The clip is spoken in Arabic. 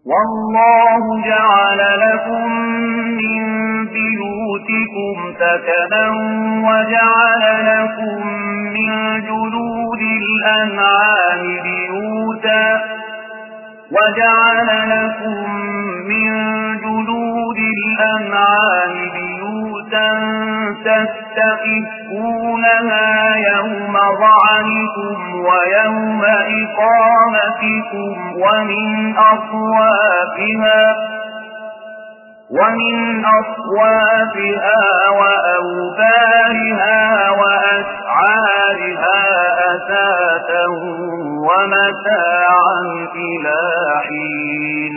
والله جعل لكم من بيوتكم سكنا وجعل لكم من جلود الأنعام بيوتا تستخفونها يوم ظعنكم ويوم إقامتكم ومن أصوافها وأوبارها وأسعارها أثاثا ومتاعا إلى حين